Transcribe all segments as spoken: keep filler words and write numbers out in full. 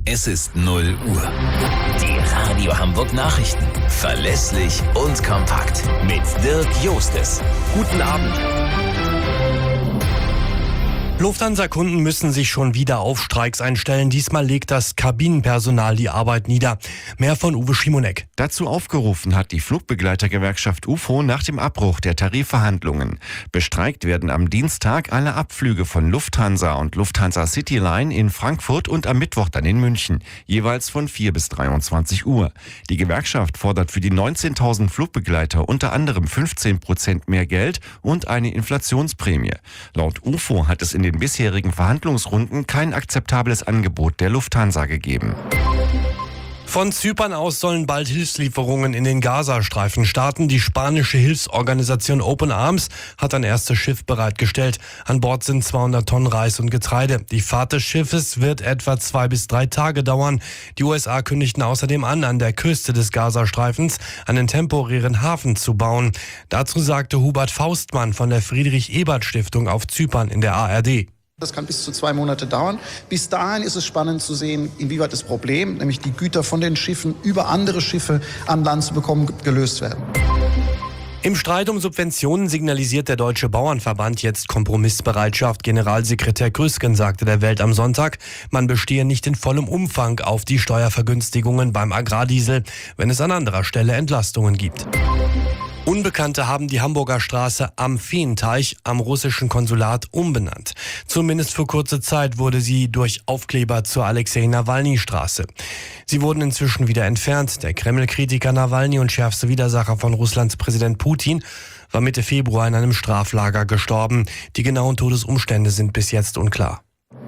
Es ist null Uhr. Die Radio Hamburg Nachrichten. Verlässlich und kompakt. Mit Dirk Jostes. Guten Abend. Lufthansa-Kunden müssen sich schon wieder auf Streiks einstellen. Diesmal legt das Kabinenpersonal die Arbeit nieder. Mehr von Uwe Schimonek. Dazu aufgerufen hat die Flugbegleitergewerkschaft U F O nach dem Abbruch der Tarifverhandlungen. Bestreikt werden am Dienstag alle Abflüge von Lufthansa und Lufthansa Cityline in Frankfurt und am Mittwoch dann in München, jeweils von vier bis dreiundzwanzig Uhr. Die Gewerkschaft fordert für die neunzehntausend Flugbegleiter unter anderem fünfzehn Prozent mehr Geld und eine Inflationsprämie. Laut U F O hat es in den bisherigen Verhandlungsrunden kein akzeptables Angebot der Lufthansa gegeben. Von Zypern aus sollen bald Hilfslieferungen in den Gazastreifen starten. Die spanische Hilfsorganisation Open Arms hat ein erstes Schiff bereitgestellt. An Bord sind zweihundert Tonnen Reis und Getreide. Die Fahrt des Schiffes wird etwa zwei bis drei Tage dauern. Die U S A kündigten außerdem an, an der Küste des Gazastreifens einen temporären Hafen zu bauen. Dazu sagte Hubert Faustmann von der Friedrich-Ebert-Stiftung auf Zypern in der A R D. Das kann bis zu zwei Monate dauern. Bis dahin ist es spannend zu sehen, inwieweit das Problem, nämlich die Güter von den Schiffen über andere Schiffe an Land zu bekommen, gelöst werden. Im Streit um Subventionen signalisiert der Deutsche Bauernverband jetzt Kompromissbereitschaft. Generalsekretär Krüsken sagte der Welt am Sonntag, man bestehe nicht in vollem Umfang auf die Steuervergünstigungen beim Agrardiesel, wenn es an anderer Stelle Entlastungen gibt. Unbekannte haben die Hamburger Straße am Feenteich am russischen Konsulat umbenannt. Zumindest für kurze Zeit wurde sie durch Aufkleber zur Alexei-Nawalny-Straße. Sie wurden inzwischen wieder entfernt. Der Kreml-Kritiker Nawalny und schärfste Widersacher von Russlands Präsident Putin war Mitte Februar in einem Straflager gestorben. Die genauen Todesumstände sind bis jetzt unklar.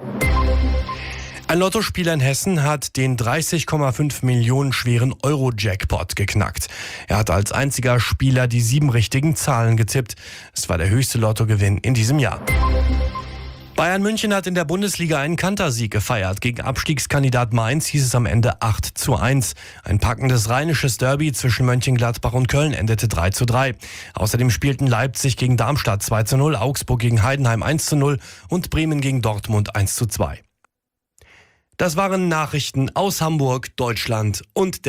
Ein Lottospieler in Hessen hat den dreißig Komma fünf Millionen schweren Euro-Jackpot geknackt. Er hat als einziger Spieler die sieben richtigen Zahlen getippt. Es war der höchste Lottogewinn in diesem Jahr. Bayern München hat in der Bundesliga einen Kantersieg gefeiert. Gegen Abstiegskandidat Mainz hieß es am Ende acht zu eins. Ein packendes rheinisches Derby zwischen Mönchengladbach und Köln endete drei zu drei. Außerdem spielten Leipzig gegen Darmstadt zwei zu null, Augsburg gegen Heidenheim eins zu null und Bremen gegen Dortmund eins zu zwei. Das waren Nachrichten aus Hamburg, Deutschland und der